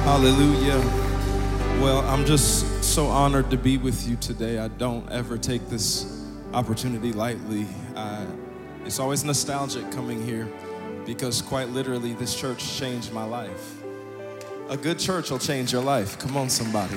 Hallelujah. Well, I'm just so honored to be with you today. I don't ever take this opportunity lightly. It's always nostalgic coming here because quite literally this church changed my life. A good church will change your life. Come on, somebody.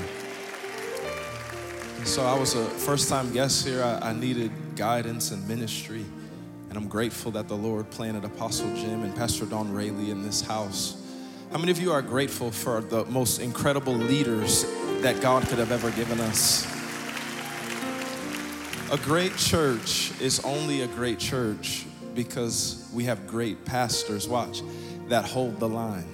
So I was a first-time guest here. I needed guidance and ministry, and I'm grateful that the Lord planted Apostle Jim and Pastor Don Rayleigh in this house. How many of you are grateful for the most incredible leaders that God could have ever given us? A great church is only a great church because we have great pastors, watch, that hold the line.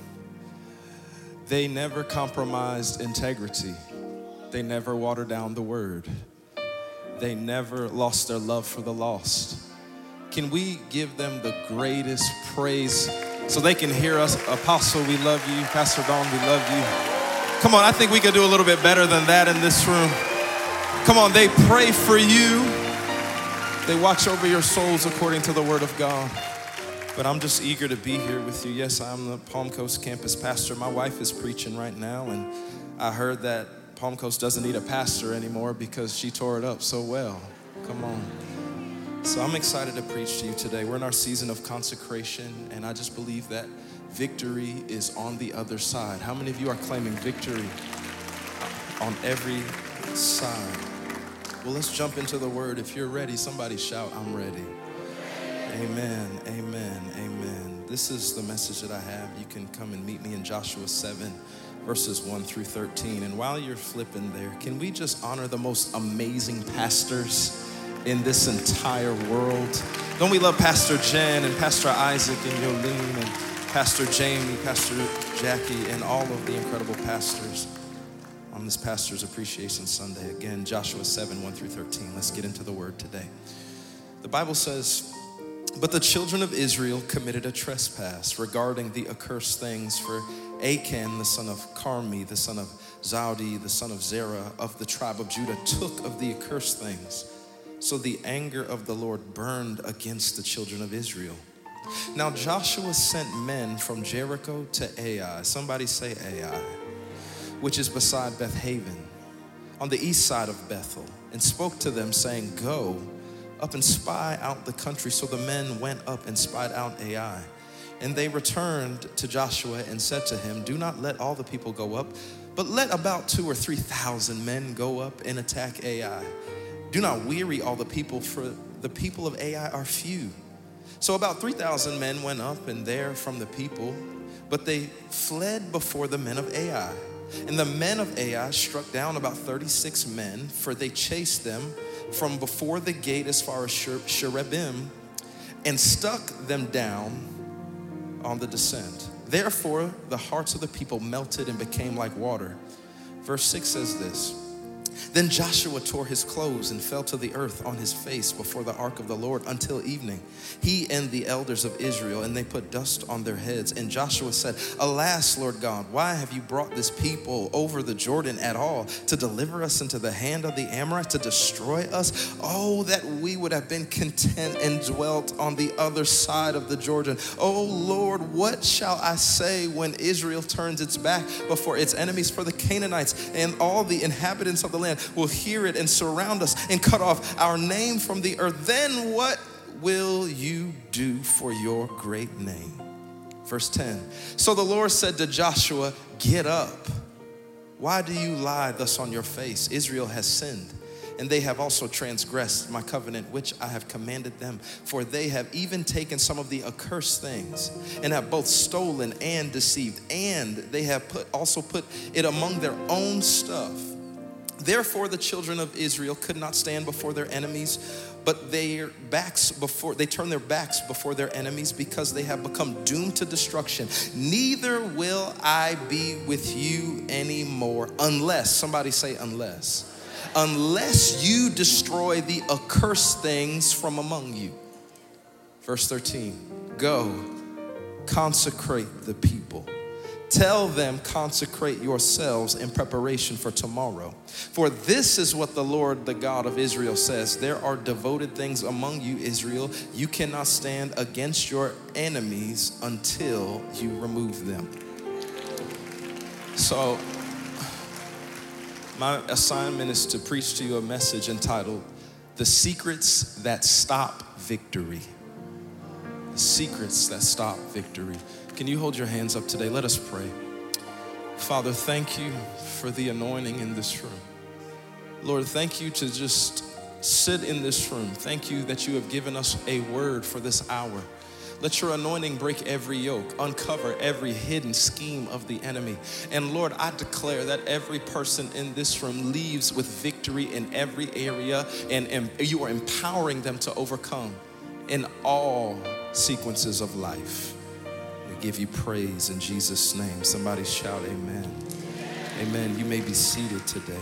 They never compromised integrity. They never watered down the word. They never lost their love for the lost. Can we give them the greatest praise so they can hear us? Apostle, we love you. Pastor Don, we love you. Come on, I think we could do a little bit better than that in this room. Come on, they pray for you. They watch over your souls according to the word of God. But I'm just eager to be here with you. Yes, I'm the Palm Coast campus pastor. My wife is preaching right now, and I heard that Palm Coast doesn't need a pastor anymore because she tore it up so well. Come on. So I'm excited to preach to you today. We're in our season of consecration, and I just believe that victory is on the other side. How many of you are claiming victory on every side? Well, let's jump into the word. If you're ready, somebody shout, I'm ready. Amen, amen, amen. This is the message that I have. You can come and meet me in Joshua 7, verses 1 through 13. And while you're flipping there, can we just honor the most amazing pastors in this entire world? Don't we love Pastor Jen and Pastor Isaac and Yolene and Pastor Jamie, Pastor Jackie, and all of the incredible pastors on this Pastor's Appreciation Sunday? Again, Joshua 7, 1 through 13. Let's get into the word today. The Bible says, but the children of Israel committed a trespass regarding the accursed things, for Achan, the son of Carmi, the son of Zaudi, the son of Zerah, of the tribe of Judah, took of the accursed things. So the anger of the Lord burned against the children of Israel. Now Joshua sent men from Jericho to Ai. Somebody say Ai, which is beside Beth Haven, on the east side of Bethel, and spoke to them, saying, go up and spy out the country. So the men went up and spied out Ai. And they returned to Joshua and said to him, do not let all the people go up, but let about 2,000 or 3,000 men go up and attack Ai. Do not weary all the people, for the people of Ai are few. So about 3,000 men went up and there from the people, but they fled before the men of Ai. And the men of Ai struck down about 36 men, for they chased them from before the gate as far as Sherebim, and stuck them down on the descent. Therefore, the hearts of the people melted and became like water. Verse 6 says this, then Joshua tore his clothes and fell to the earth on his face before the ark of the Lord until evening, he and the elders of Israel, and they put dust on their heads. And Joshua said, alas, Lord God, why have you brought this people over the Jordan at all, to deliver us into the hand of the Amorites, to destroy us? Oh, that we would have been content and dwelt on the other side of the Jordan. Oh Lord, what shall I say when Israel turns its back before its enemies? For the Canaanites and all the inhabitants of the land will hear it and surround us and cut off our name from the earth. Then what will you do for your great name? Verse 10. So the Lord said to Joshua, get up. Why do you lie thus on your face? Israel has sinned, and they have also transgressed my covenant, which I have commanded them. For they have even taken some of the accursed things, and have both stolen and deceived, and they have also put it among their own stuff. Therefore, the children of Israel could not stand before their enemies, but they turn their backs before their enemies, because they have become doomed to destruction. Neither will I be with you anymore, unless, somebody say unless you destroy the accursed things from among you. Verse 13, go, consecrate the people. Tell them, consecrate yourselves in preparation for tomorrow. For this is what the Lord, the God of Israel, says. There are devoted things among you, Israel. You cannot stand against your enemies until you remove them. So my assignment is to preach to you a message entitled, The Secrets That Stop Victory. The secrets that stop victory. Can you hold your hands up today? Let us pray. Father, thank you for the anointing in this room. Lord, thank you to just sit in this room. Thank you that you have given us a word for this hour. Let your anointing break every yoke, uncover every hidden scheme of the enemy. And Lord, I declare that every person in this room leaves with victory in every area, and you are empowering them to overcome in all sequences of life. We give you praise in Jesus' name. Somebody shout amen. Amen. You may be seated today.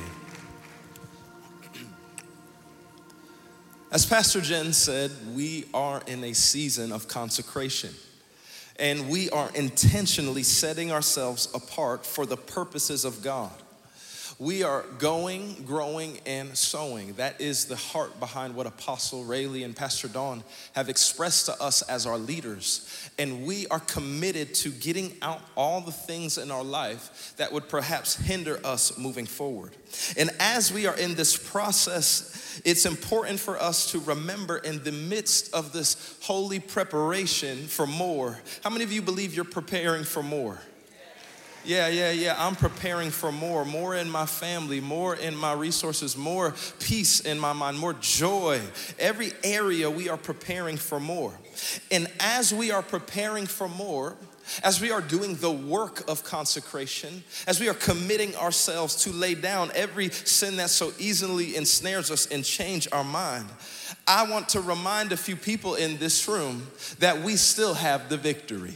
As Pastor Jen said, we are in a season of consecration, and we are intentionally setting ourselves apart for the purposes of God. We are going, growing, and sowing. That is the heart behind what Apostle Rayleigh and Pastor Dawn have expressed to us as our leaders. And we are committed to getting out all the things in our life that would perhaps hinder us moving forward. And as we are in this process, it's important for us to remember in the midst of this holy preparation for more. How many of you believe you're preparing for more? Yeah. I'm preparing for more in my family, more in my resources, more peace in my mind, more joy. Every area we are preparing for more. And as we are preparing for more, as we are doing the work of consecration, as we are committing ourselves to lay down every sin that so easily ensnares us and change our mind, I want to remind a few people in this room that we still have the victory.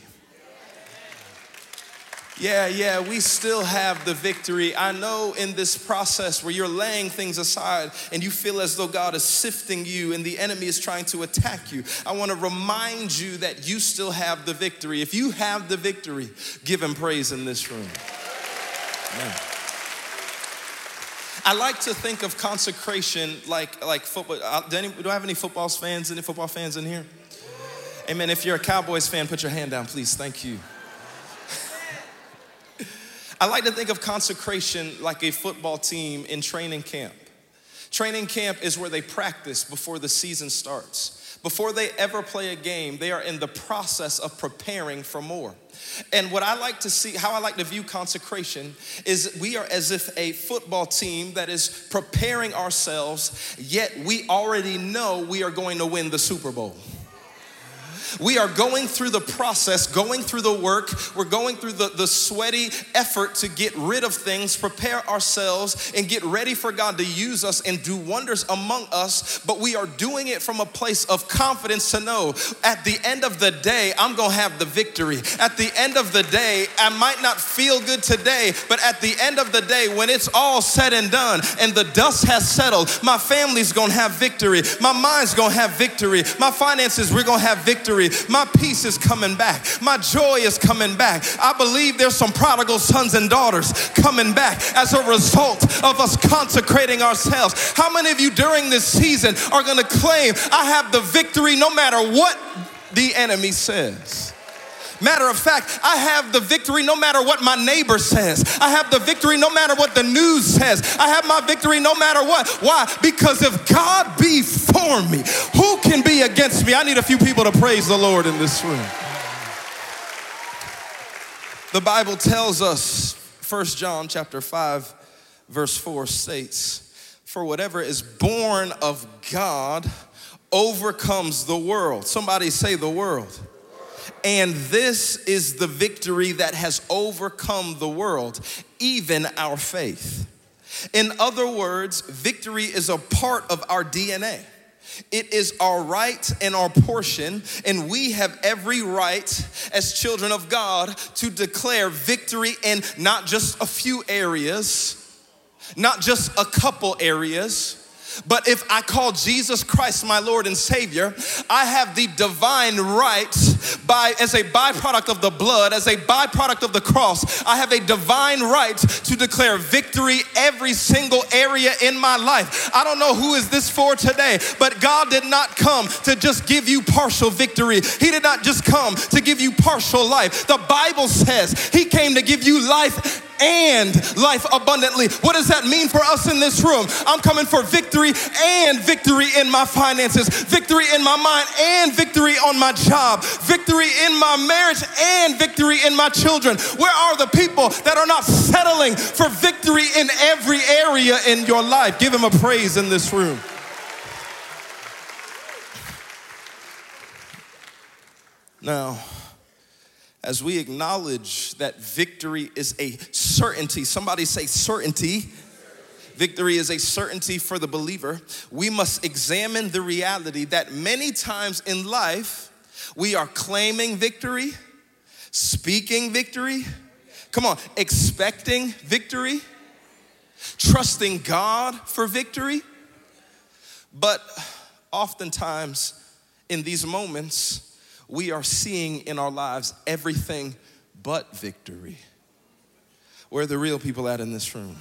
Yeah, we still have the victory. I know in this process where you're laying things aside and you feel as though God is sifting you and the enemy is trying to attack you, I want to remind you that you still have the victory. If you have the victory, give him praise in this room. Amen. I like to think of consecration like football. Do I have any football fans in here? Amen. If you're a Cowboys fan, put your hand down, please. Thank you. I like to think of consecration like a football team in training camp. Training camp is where they practice before the season starts. Before they ever play a game, they are in the process of preparing for more. And what I like to see, how I like to view consecration is we are as if a football team that is preparing ourselves, yet we already know we are going to win the Super Bowl. We are going through the process, going through the work. We're going through the sweaty effort to get rid of things, prepare ourselves, and get ready for God to use us and do wonders among us. But we are doing it from a place of confidence to know at the end of the day, I'm going to have the victory. At the end of the day, I might not feel good today, but at the end of the day, when it's all said and done and the dust has settled, my family's going to have victory. My mind's going to have victory. My finances, we're going to have victory. My peace is coming back. My joy is coming back. I believe there's some prodigal sons and daughters coming back as a result of us consecrating ourselves. How many of you during this season are going to claim, I have the victory no matter what the enemy says? Matter of fact, I have the victory no matter what my neighbor says. I have the victory no matter what the news says. I have my victory no matter what. Why? Because if God be for me, who can be against me? I need a few people to praise the Lord in this room. The Bible tells us, 1 John chapter 5, verse 4 states, for whatever is born of God overcomes the world. Somebody say the world. And this is the victory that has overcome the world, even our faith. In other words, victory is a part of our DNA. It is our right and our portion, and we have every right as children of God to declare victory in not just a few areas, not just a couple areas, but if I call Jesus Christ my Lord and Savior, I have the divine right as a byproduct of the blood, as a byproduct of the cross, I have a divine right to declare victory every single area in my life. I don't know who is this for today, but God did not come to just give you partial victory. He did not just come to give you partial life. The Bible says he came to give you life and life abundantly. What does that mean for us in this room? I'm coming for victory and victory in my finances, victory in my mind and victory on my job, victory in my marriage and victory in my children. Where are the people that are not settling for victory in every area in your life? Give him a praise in this room. Now, as we acknowledge that victory is a certainty, somebody say certainty. Victory is a certainty for the believer. We must examine the reality that many times in life, we are claiming victory, speaking victory, come on, expecting victory, trusting God for victory. But oftentimes in these moments, we are seeing in our lives everything but victory. Where are the real people at in this room?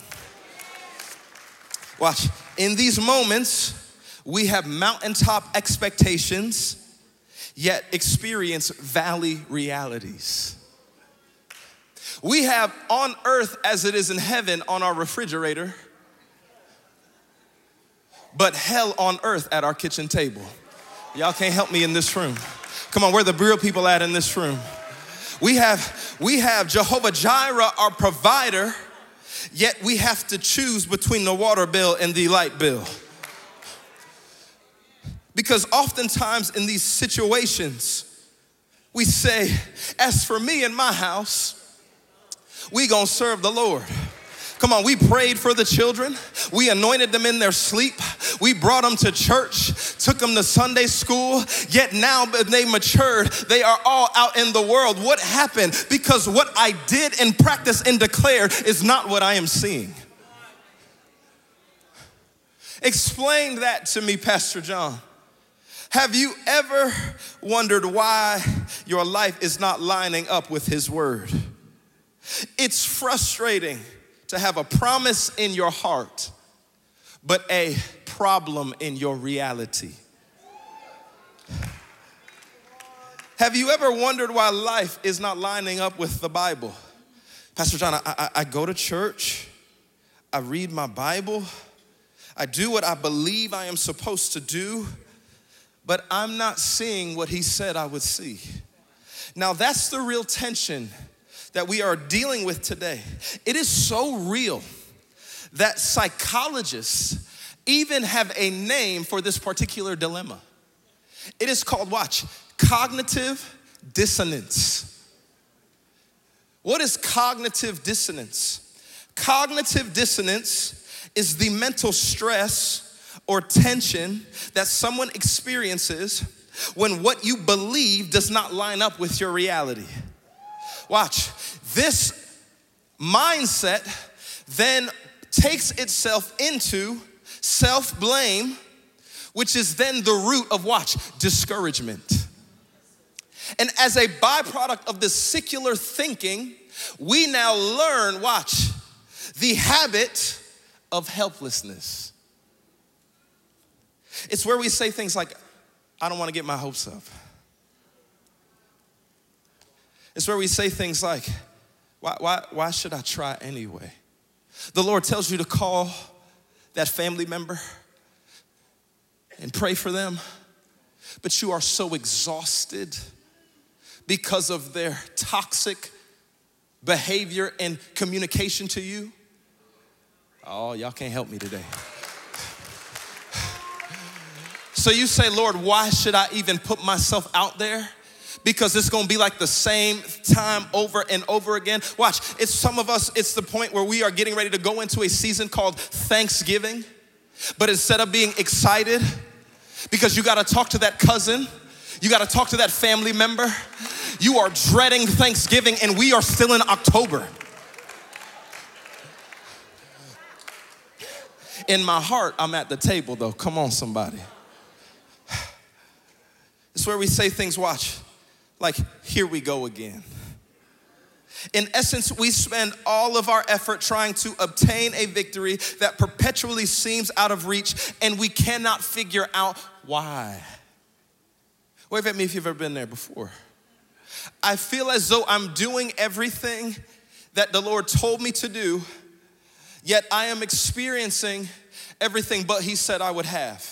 Watch, in these moments, we have mountaintop expectations, yet experience valley realities. We have on earth as it is in heaven on our refrigerator, but hell on earth at our kitchen table. Y'all can't help me in this room. Come on, where the real people at in this room? We have Jehovah Jireh, our provider, yet we have to choose between the water bill and the light bill. Because oftentimes in these situations, we say, as for me and my house, we gonna serve the Lord. Come on, we prayed for the children. We anointed them in their sleep. We brought them to church, took them to Sunday school. Yet now they matured, they are all out in the world. What happened? Because what I did and practiced and declared is not what I am seeing. Explain that to me, Pastor John. Have you ever wondered why your life is not lining up with his word? It's frustrating to have a promise in your heart, but a problem in your reality. Have you ever wondered why life is not lining up with the Bible? Pastor John, I go to church, I read my Bible, I do what I believe I am supposed to do, but I'm not seeing what he said I would see. Now that's the real tension that we are dealing with today. It is so real that psychologists even have a name for this particular dilemma. It is called, watch, cognitive dissonance. What is cognitive dissonance? Cognitive dissonance is the mental stress or tension that someone experiences when what you believe does not line up with your reality. Watch, this mindset then takes itself into self-blame, which is then the root of, watch, discouragement. And as a byproduct of this secular thinking, we now learn, watch, the habit of helplessness. It's where we say things like, I don't want to get my hopes up. It's where we say things like, why should I try anyway? The Lord tells you to call that family member and pray for them, but you are so exhausted because of their toxic behavior and communication to you. Oh, y'all can't help me today. So you say, Lord, why should I even put myself out there? Because it's gonna be like the same time over and over again. Watch, it's some of us, it's the point where we are getting ready to go into a season called Thanksgiving. But instead of being excited, because you gotta talk to that cousin, you gotta talk to that family member, you are dreading Thanksgiving and we are still in October. In my heart, I'm at the table though. Come on, somebody. It's where we say things, watch, like, here we go again. In essence, we spend all of our effort trying to obtain a victory that perpetually seems out of reach, and we cannot figure out why. Wave at me if you've ever been there before. I feel as though I'm doing everything that the Lord told me to do, yet I am experiencing everything but He said I would have.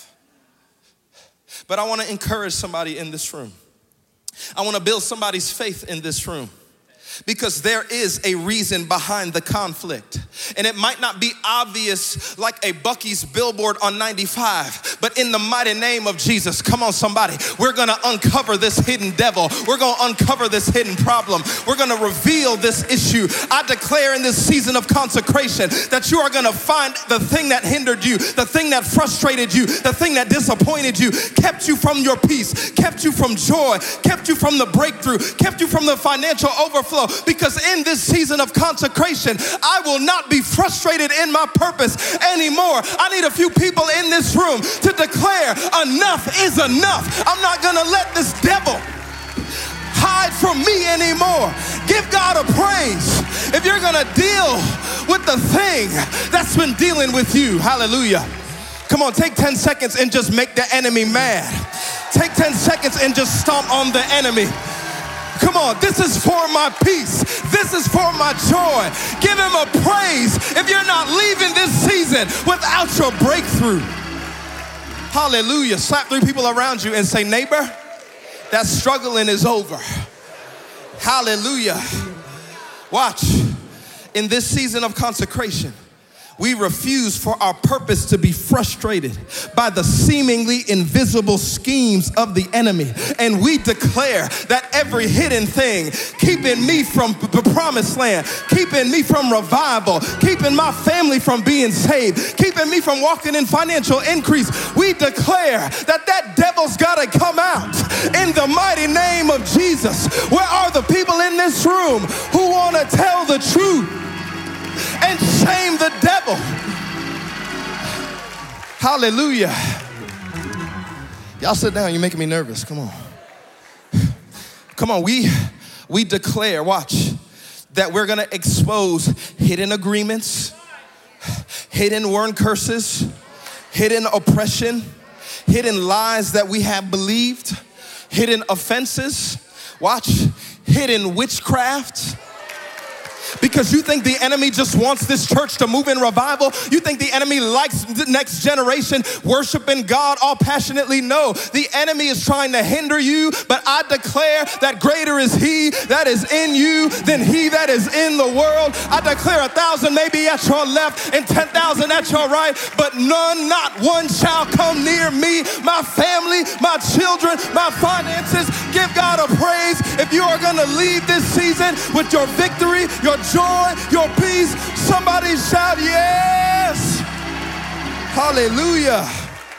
But I want to encourage somebody in this room. I want to build somebody's faith in this room. Because there is a reason behind the conflict. And it might not be obvious like a Buc-ee's billboard on 95, but in the mighty name of Jesus, come on somebody, we're gonna uncover this hidden devil. We're gonna uncover this hidden problem. We're gonna reveal this issue. I declare in this season of consecration that you are gonna find the thing that hindered you, the thing that frustrated you, the thing that disappointed you, kept you from your peace, kept you from joy, kept you from the breakthrough, kept you from the financial overflow. Because in this season of consecration, I will not be frustrated in my purpose anymore. I need a few people in this room to declare enough is enough. I'm not gonna let this devil hide from me anymore. Give God a praise if you're gonna deal with the thing that's been dealing with you. Hallelujah. Come on, take 10 seconds and just make the enemy mad. Take 10 seconds and just stomp on the enemy. Come on, this is for my peace. This is for my joy. Give Him a praise if you're not leaving this season without your breakthrough. Hallelujah. Slap 3 people around you and say, neighbor, that struggling is over. Hallelujah. Watch. In this season of consecration, we refuse for our purpose to be frustrated by the seemingly invisible schemes of the enemy. And we declare that every hidden thing keeping me from the promised land, keeping me from revival, keeping my family from being saved, keeping me from walking in financial increase, we declare that that devil's got to come out in the mighty name of Jesus. Where are the people in this room who want to tell the truth and shame the devil? Hallelujah. Y'all sit down, you're making me nervous. Come on. Come on, we declare, watch, that we're gonna expose hidden agreements, hidden word curses, hidden oppression, hidden lies that we have believed, hidden offenses, watch, hidden witchcraft. Because you think the enemy just wants this church to move in revival? You think the enemy likes the next generation worshiping God all passionately? No, the enemy is trying to hinder you, but I declare that greater is He that is in you than he that is in the world. I declare 1,000 may be at your left and 10,000 at your right, but none, not one shall come near me, my family, my children, my finances. Give God a praise if you are going to leave this season with your victory, your joy, your peace. Somebody shout yes. Hallelujah.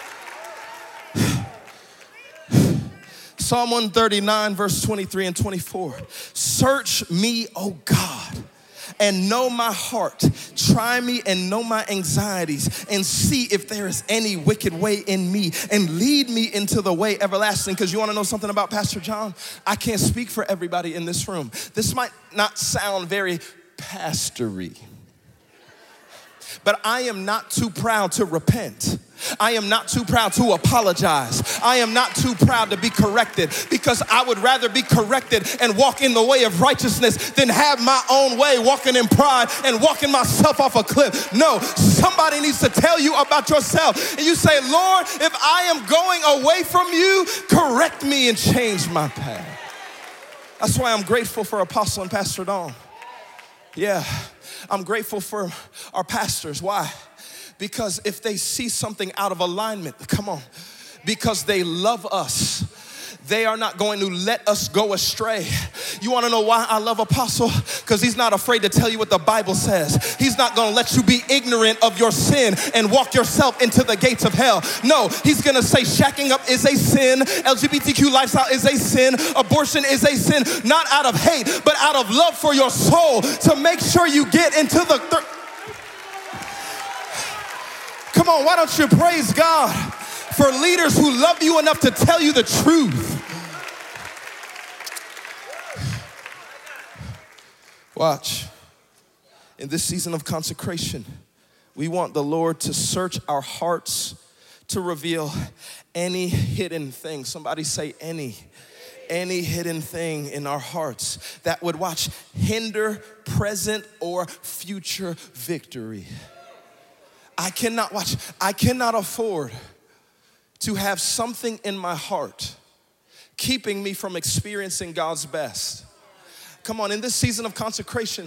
Psalm 139 verse 23 and 24. Search me, O God, and know my heart. Try me and know my anxieties, and see if there is any wicked way in me, and lead me into the way everlasting. Because you want to know something about Pastor John? I can't speak for everybody in this room. This might not sound very pastory, but I am not too proud to repent. I am not too proud to apologize. I am not too proud to be corrected, because I would rather be corrected and walk in the way of righteousness than have my own way, walking in pride and walking myself off a cliff. No, somebody needs to tell you about yourself. And you say, Lord, if I am going away from you, correct me and change my path. That's why I'm grateful for Apostle and Pastor Dawn. Yeah, I'm grateful for our pastors. Why? Because if they see something out of alignment, come on, because they love us, they are not going to let us go astray. You want to know why I love Apostle? Because he's not afraid to tell you what the Bible says. He's not going to let you be ignorant of your sin and walk yourself into the gates of hell. No, he's going to say shacking up is a sin. LGBTQ lifestyle is a sin. Abortion is a sin. Not out of hate, but out of love for your soul, to make sure you get into the... Come on, why don't you praise God for leaders who love you enough to tell you the truth? Watch. In this season of consecration, we want the Lord to search our hearts to reveal any hidden thing. Somebody say any any hidden thing in our hearts that would hinder present or future victory. I cannot afford to have something in my heart keeping me from experiencing God's best. Come on, in this season of consecration,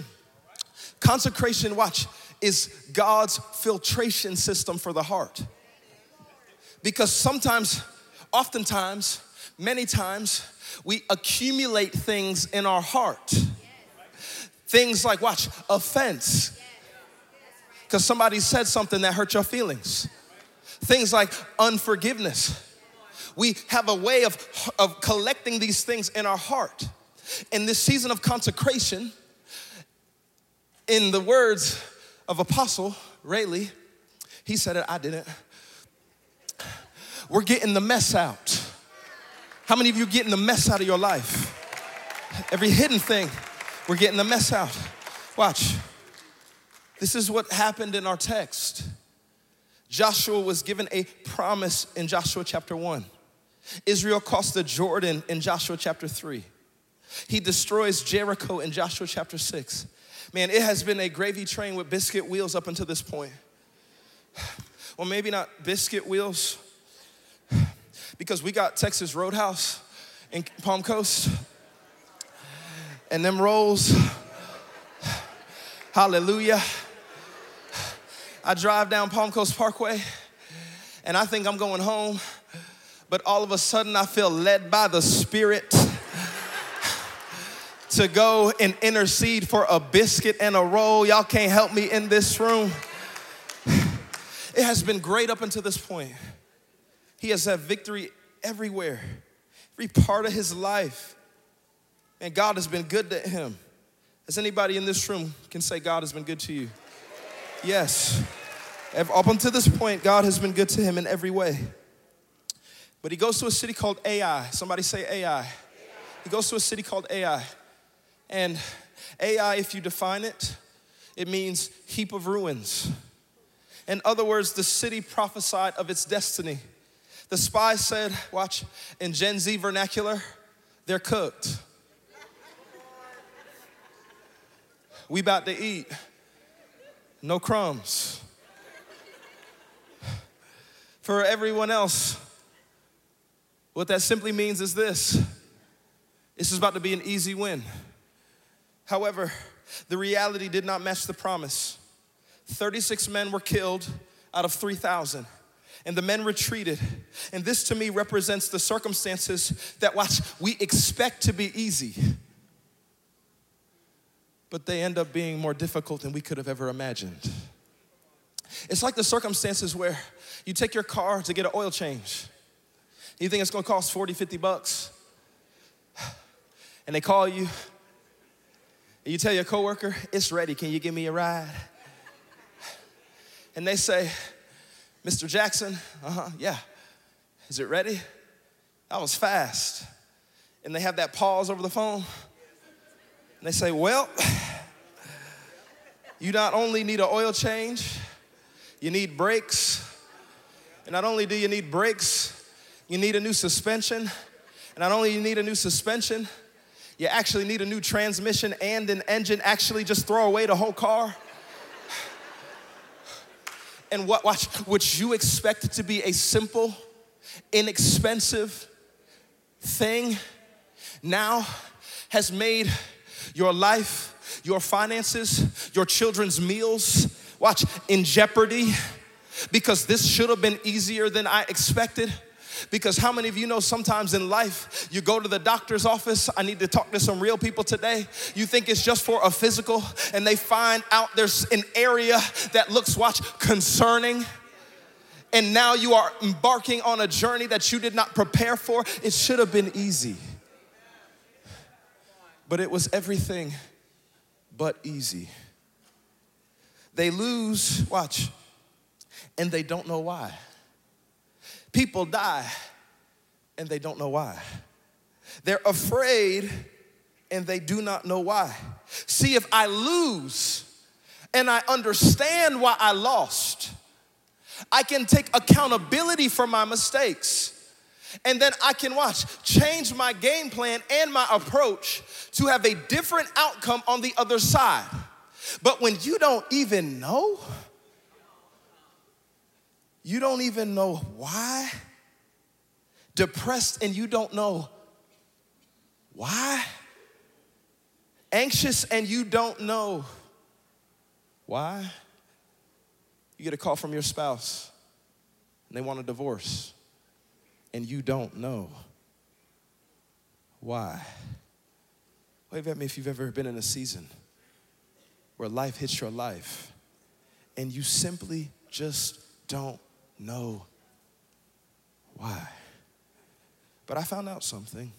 is God's filtration system for the heart. Because oftentimes, many times, we accumulate things in our heart. Things like, offense. Because somebody said something that hurt your feelings. Things like unforgiveness. We have a way of collecting these things in our heart. In this season of consecration, in the words of Apostle Rayleigh, he said it, I didn't. We're getting the mess out. How many of you are getting the mess out of your life? Every hidden thing, we're getting the mess out. Watch. This is what happened in our text. Joshua was given a promise in Joshua chapter 1. Israel crossed the Jordan in Joshua chapter 3. He destroys Jericho in Joshua chapter 6. Man, it has been a gravy train with biscuit wheels up until this point. Well, maybe not biscuit wheels, because we got Texas Roadhouse in Palm Coast. And them rolls, hallelujah. I drive down Palm Coast Parkway, and I think I'm going home, but all of a sudden I feel led by the Spirit to go and intercede for a biscuit and a roll. Y'all can't help me in this room. It has been great up until this point. He has had victory everywhere, every part of his life. And God has been good to him. Has anybody in this room can say God has been good to you? Yes. Up until this point, God has been good to him in every way. But he goes to a city called Ai. Somebody say Ai. He goes to a city called Ai. And Ai, if you define it, it means heap of ruins. In other words, the city prophesied of its destiny. The spies said, watch, in Gen Z vernacular, they're cooked. We about to eat. No crumbs. For everyone else, what that simply means is this. This is about to be an easy win. However, the reality did not match the promise. 36 men were killed out of 3,000. And the men retreated. And this to me represents the circumstances that, we expect to be easy. But they end up being more difficult than we could have ever imagined. It's like the circumstances where you take your car to get an oil change. You think it's gonna cost $40-50. And they call you, and you tell your coworker, it's ready, can you give me a ride? And they say, Mr. Jackson, yeah. Is it ready? That was fast. And they have that pause over the phone. And they say, well, you not only need an oil change, you need brakes. And not only do you need brakes, you need a new suspension. And not only you need a new suspension, you actually need a new transmission and an engine. Actually, just throw away the whole car. And what you expect to be a simple, inexpensive thing now has made your life, your finances, your children's meals, in jeopardy, because this should have been easier than I expected. Because how many of you know sometimes in life, you go to the doctor's office, I need to talk to some real people today, you think it's just for a physical, and they find out there's an area that looks, concerning, and now you are embarking on a journey that you did not prepare for. It should have been easy. But it was everything but easy. They lose, and they don't know why. People die, and they don't know why. They're afraid, and they do not know why. See, if I lose, and I understand why I lost, I can take accountability for my mistakes. And then I can change my game plan and my approach to have a different outcome on the other side. But when you don't even know why, depressed and you don't know why, anxious and you don't know why, you get a call from your spouse and they want a divorce and you don't know why. Wave at me if you've ever been in a season where life hits your life and you simply just don't know why. But I found out something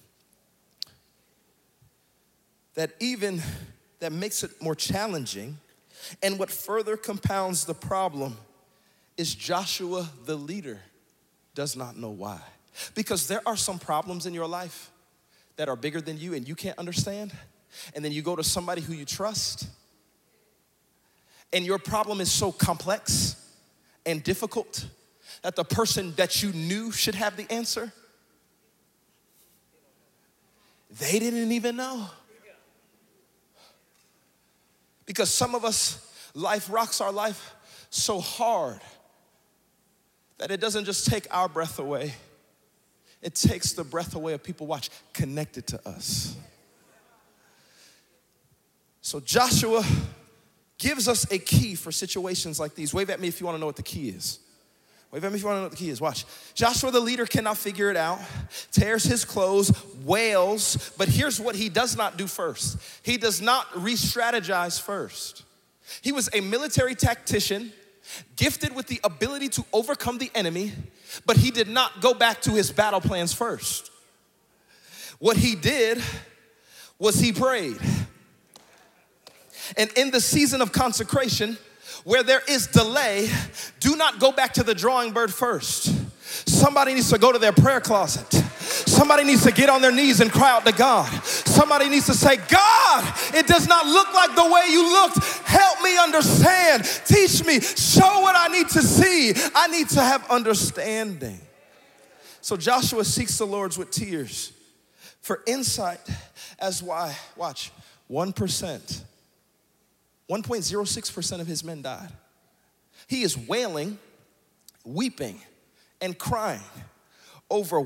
that makes it more challenging, and what further compounds the problem is Joshua the leader does not know why. Because there are some problems in your life that are bigger than you and you can't understand, and then you go to somebody who you trust, and your problem is so complex and difficult that the person that you knew should have the answer, they didn't even know. Because some of us, life rocks our life so hard that it doesn't just take our breath away, it takes the breath away of people, connected to us. So Joshua gives us a key for situations like these. Wave at me if you want to know what the key is. Wave at me if you want to know what the key is. Watch. Joshua the leader cannot figure it out, tears his clothes, wails, but here's what he does not do first. He does not re-strategize first. He was a military tactician, gifted with the ability to overcome the enemy, but he did not go back to his battle plans first. What he did was he prayed. And in the season of consecration, where there is delay, do not go back to the drawing board first. Somebody needs to go to their prayer closet. Somebody needs to get on their knees and cry out to God. Somebody needs to say, God, it does not look like the way you looked. Help me understand. Teach me. Show what I need to see. I need to have understanding. So Joshua seeks the Lord with tears for insight as why, 1.06% of his men died. He is wailing, weeping, and crying over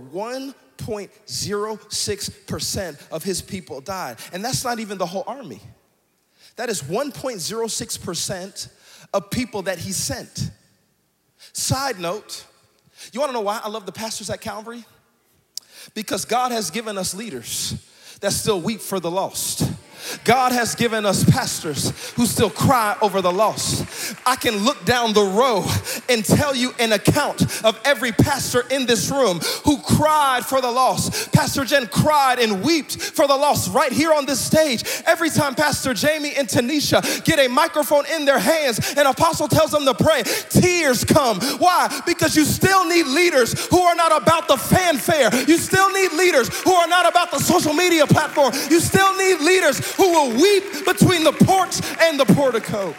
1.06% of his people died. And that's not even the whole army. That is 1.06% of people that he sent. Side note, you wanna know why I love the pastors at Calvary? Because God has given us leaders that still weep for the lost. God has given us pastors who still cry over the lost. I can look down the row and tell you an account of every pastor in this room who cried for the lost. Pastor Jen cried and wept for the lost right here on this stage. Every time Pastor Jamie and Tanisha get a microphone in their hands and Apostle tells them to pray, tears come. Why? Because you still need leaders who are not about the fanfare. You still need leaders who are not about the social media platform. You still need leaders who will weep between the porch and the portico.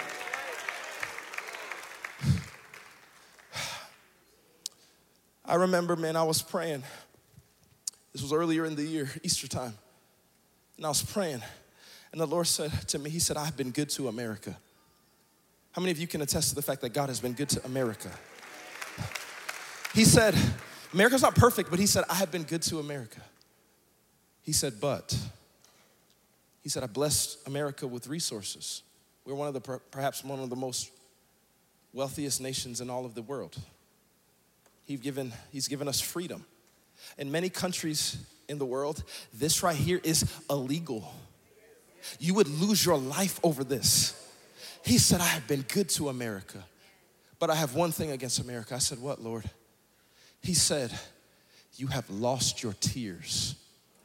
I remember, man, I was praying. This was earlier in the year, Easter time. And I was praying. And the Lord said to me, he said, I've been good to America. How many of you can attest to the fact that God has been good to America? He said, America's not perfect, but he said, I have been good to America. He said, he said, I blessed America with resources. We're perhaps one of the most wealthiest nations in all of the world. He's given us freedom. In many countries in the world, this right here is illegal. You would lose your life over this. He said, I have been good to America, but I have one thing against America. I said, what, Lord? He said, you have lost your tears.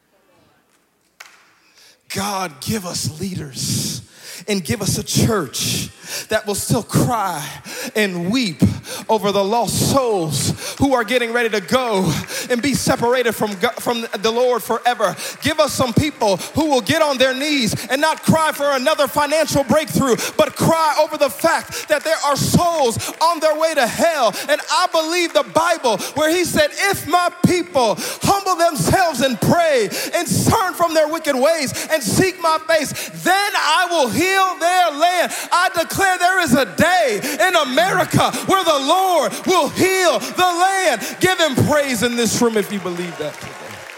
God, give us leaders and give us a church that will still cry and weep over the lost souls who are getting ready to go and be separated from the Lord forever. Give us some people who will get on their knees and not cry for another financial breakthrough, but cry over the fact that there are souls on their way to hell. And I believe the Bible where he said, if my people humble themselves and pray and turn from their wicked ways and seek my face, then I will heal their land. I declare there is a day in America where the Lord will heal the land. Give him praise in this room if you believe that today.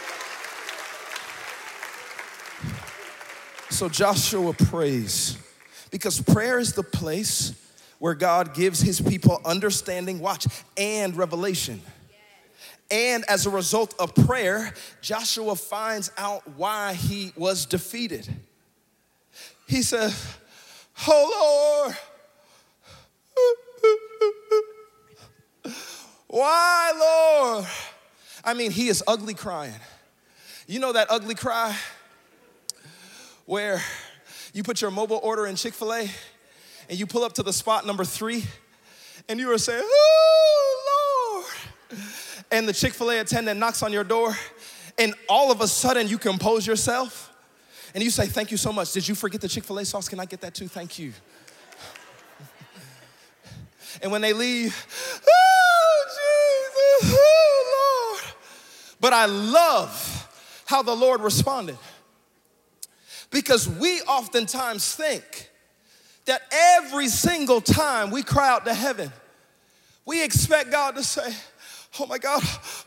So Joshua prays, because prayer is the place where God gives his people understanding, watch, and revelation. And as a result of prayer, Joshua finds out why he was defeated. He says, oh Lord, why, Lord? I mean, he is ugly crying. You know that ugly cry where you put your mobile order in Chick-fil-A and you pull up to the spot number 3 and you are saying, oh, Lord. And the Chick-fil-A attendant knocks on your door and all of a sudden you compose yourself and you say, thank you so much. Did you forget the Chick-fil-A sauce? Can I get that too? Thank you. And when they leave, oh, Jesus, oh, Lord. But I love how the Lord responded. Because we oftentimes think that every single time we cry out to heaven, we expect God to say, oh my God,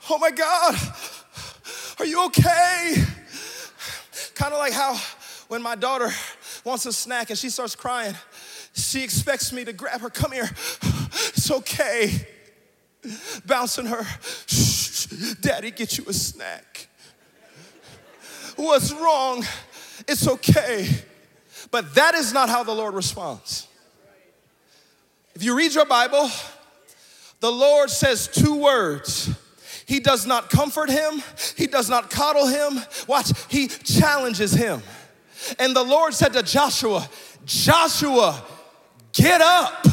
are you okay? Kind of like how when my daughter wants a snack and she starts crying, she expects me to grab her, come here, it's okay. Bouncing her, shh, Daddy, get you a snack. What's wrong? It's okay. But that is not how the Lord responds. If you read your Bible, the Lord says 2 words. He does not comfort him. He does not coddle him. Watch, he challenges him. And the Lord said to Joshua, Joshua, get up.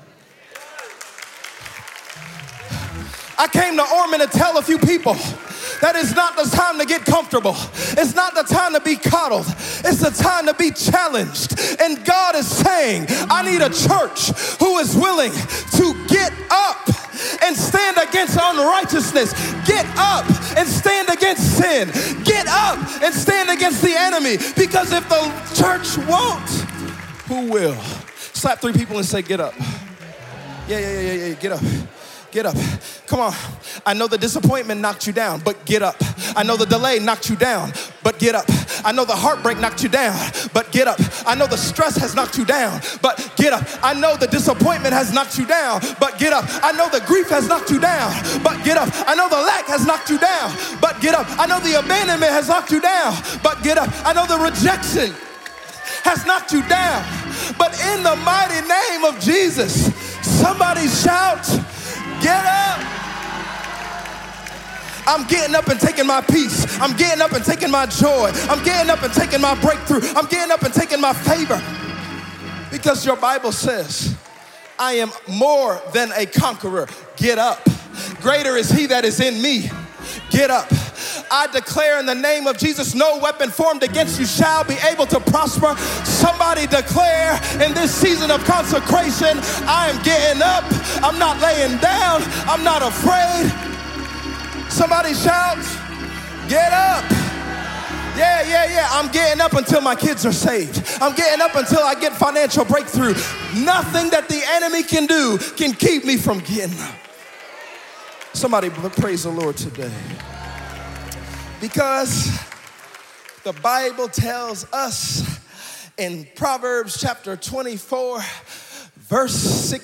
I came to Ormond to tell a few people that it's not the time to get comfortable. It's not the time to be coddled. It's the time to be challenged. And God is saying, I need a church who is willing to get up and stand against unrighteousness. Get up and stand against sin. Get up and stand against the enemy. Because if the church won't, who will? Slap 3 people and say, get up. Yeah, get up. Get up. Come on. I know the disappointment knocked you down, but get up. I know the delay knocked you down, but get up. I know the heartbreak knocked you down, but get up. I know the stress has knocked you down, but get up. I know the disappointment has knocked you down, but get up. I know the grief has knocked you down, but get up. I know the lack has knocked you down, but get up. I know the abandonment has knocked you down, but get up. I know the rejection has knocked you down, but in the mighty name of Jesus, somebody shout, get up. I'm getting up and taking my peace. I'm getting up and taking my joy. I'm getting up and taking my breakthrough. I'm getting up and taking my favor. Because your Bible says, I am more than a conqueror. Get up. Greater is he that is in me. Get up. I declare in the name of Jesus, no weapon formed against you shall be able to prosper. Somebody declare in this season of consecration, I am getting up. I'm not laying down. I'm not afraid. Somebody shout, get up. Yeah. I'm getting up until my kids are saved. I'm getting up until I get financial breakthrough. Nothing that the enemy can do can keep me from getting up. Somebody praise the Lord today. Because the Bible tells us in Proverbs chapter 24, verse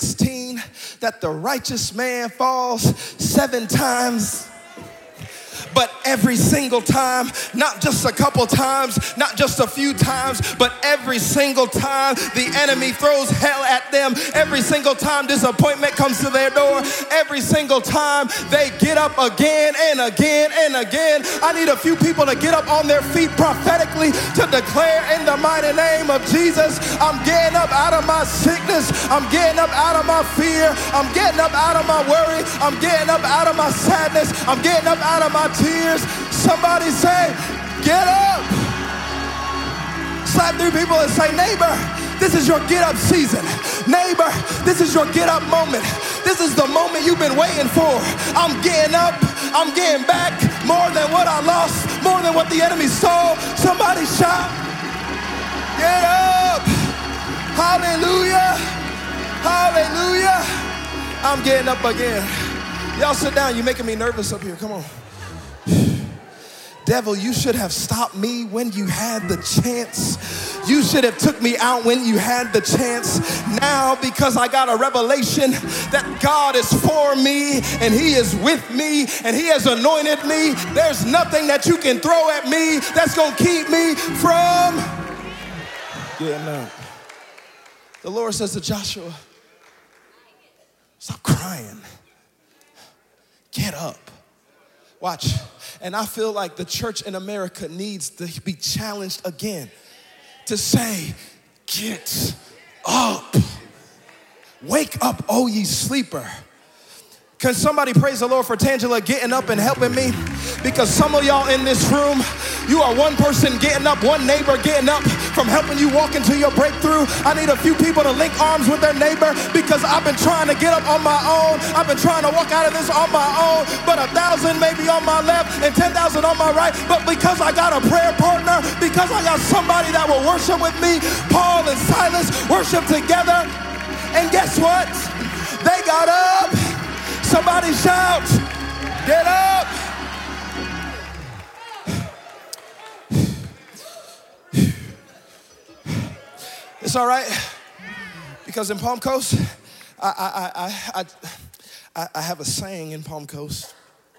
16, that the righteous man falls 7 times, but every single time, not just a couple times, not just a few times, but every single time the enemy throws hell at them, every single time disappointment comes to their door, every single time they get up again and again and again. I need a few people to get up on their feet prophetically to declare in the mighty name of Jesus, I'm getting up out of my sickness, I'm getting up out of my fear, I'm getting up out of my worry, I'm getting up out of my sadness, I'm getting up out of my tears. Somebody say, get up. Slap 3 people and say, neighbor, this is your get up season. Neighbor, this is your get up moment. This is the moment you've been waiting for. I'm getting up, I'm getting back more than what I lost, more than what the enemy stole. Somebody shout, get up. Hallelujah, hallelujah. I'm getting up again. Y'all sit down, you're making me nervous up here, come on. Devil, you should have stopped me when you had the chance. You should have took me out when you had the chance. Now, because I got a revelation that God is for me and he is with me and he has anointed me, there's nothing that you can throw at me that's gonna keep me from getting up. The Lord says to Joshua, stop crying. Get up. Watch. And I feel like the church in America needs to be challenged again to say, get up. Wake up, O ye sleeper. Can somebody praise the Lord for Tangela getting up and helping me? Because some of y'all in this room, you are one person getting up, one neighbor getting up from helping you walk into your breakthrough. I need a few people to link arms with their neighbor because I've been trying to get up on my own. I've been trying to walk out of this on my own, but 1,000 may be on my left and 10,000 on my right. But because I got a prayer partner, because I got somebody that will worship with me, Paul and Silas worship together. And guess what? They got up. Somebody shout, get up. It's all right, because in Palm Coast, I have a saying in Palm Coast.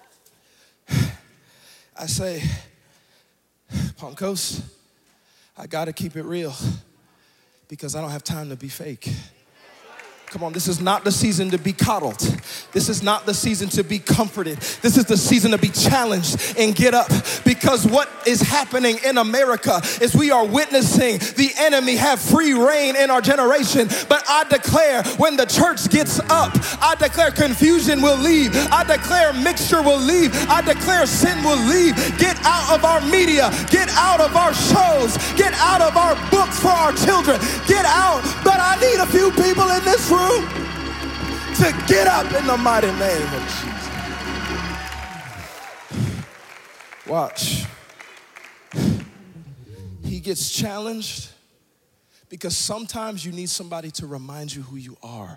I say, Palm Coast, I gotta keep it real because I don't have time to be fake. Come on, this is not the season to be coddled. This is not the season to be comforted. This is the season to be challenged and get up. Because what is happening in America is we are witnessing the enemy have free reign in our generation. But I declare when the church gets up, I declare confusion will leave. I declare mixture will leave. I declare sin will leave. Get out of our media. Get out of our shows. Get out of our books for our children. Get out. But I need a few people in this room to get up in the mighty name of Jesus. Watch. He gets challenged because sometimes you need somebody to remind you who you are.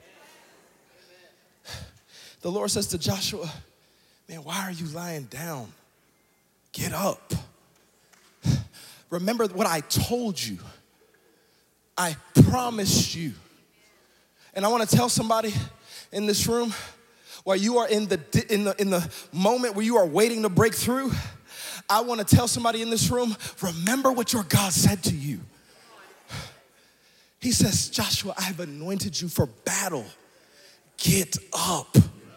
The Lord says to Joshua, man, why are you lying down? Get up. Remember what I told you. I promised you. And I want to tell somebody in this room, while you are in the moment where you are waiting to break through, I want to tell somebody in this room, remember what your God said to you. He says, Joshua, I have anointed you for battle. Get up.